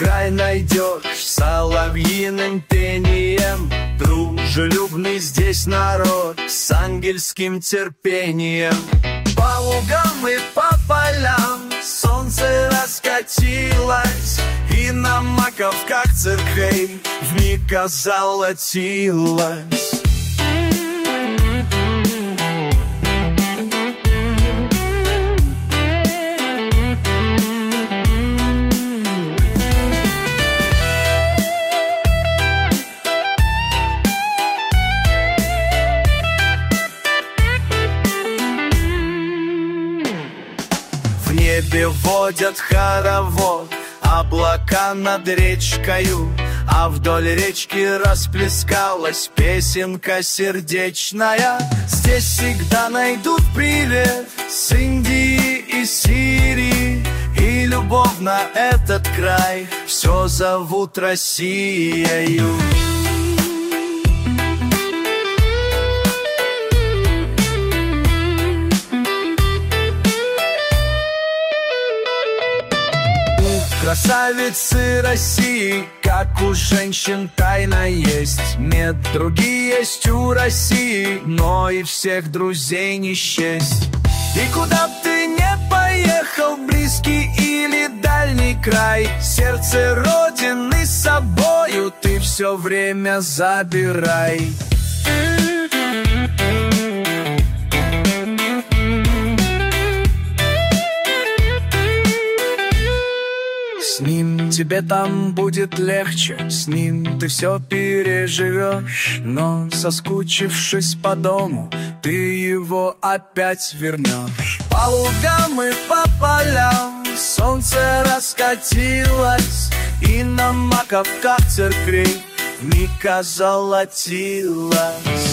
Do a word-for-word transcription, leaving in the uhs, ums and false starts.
край найдешь соловьиным пением. Дружелюбный здесь народ с ангельским терпением. По лугам и по полям солнце раскатилось, и на маковках церквей вмиг озолотилось. В небе водят хоровод облака над речкою, а вдоль речки расплескалась песенка сердечная. Здесь всегда найдут привет с Индии и Сирии, и любовь на этот край все зовут Россиею. Красавицы России, как у женщин тайна есть. Нет, другие есть у России, но и всех друзей не счесть. И куда б ты не поехал, близкий или дальний край, сердце Родины с собою ты все время забирай. С ним тебе там будет легче, с ним ты все переживешь, но соскучившись по дому, ты его опять вернешь. По лугам и по полям солнце раскатилось, и на маковках церквей вмиг озолотилось.